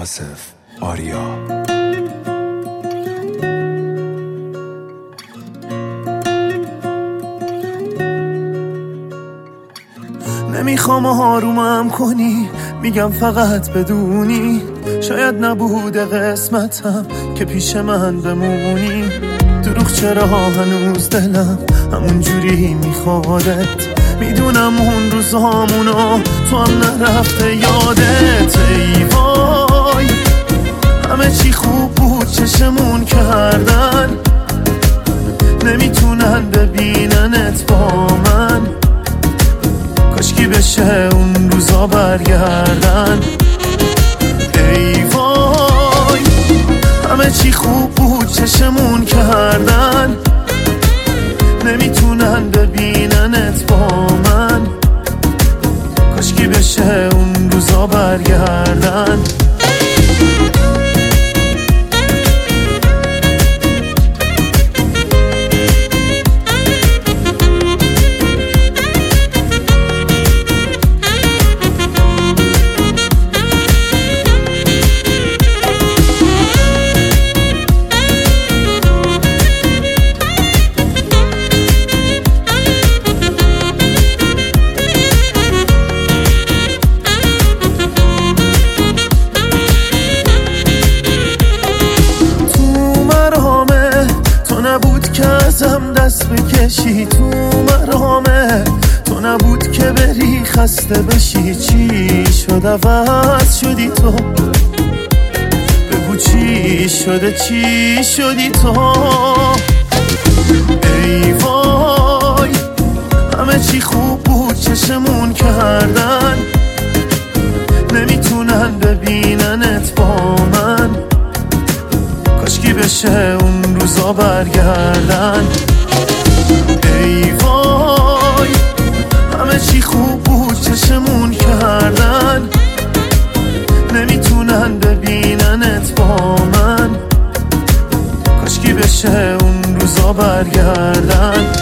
آصف آریا. نمیخوام آرومم کنی، میگم فقط بدونی شاید نبوده قسمتم که پیش من بمونی. دروغ چرا هنوز دلم همون جوری میخوادت، میدونم اون روزامونو تو هم نرفته یادت. ای وای همه چی خوب بود چشمون کردن، نمیتونن ببیننت با من. کاشکی بشه اون روزا برگردن. ای وای همه چی خوب بود چشمون کردن، نمیتونن ببیننت با من. کاشکی بشه اون روزا برگردن. ازم دست بکشی تو مرامه، تو نبود که بری خسته بشی. چی شد عوض شدی تو؟ بگو چی شده، چی شدی تو؟ ای وای همه چی خوب بود چشمون کردن، نمیتونن ببیننت با من. کاشکی بشه اون روزا برگردن. ای وای همه چی خوب بود چشمون کردن، نمیتونن ببیننت با من. کاشکی بشه اون روزا برگردن.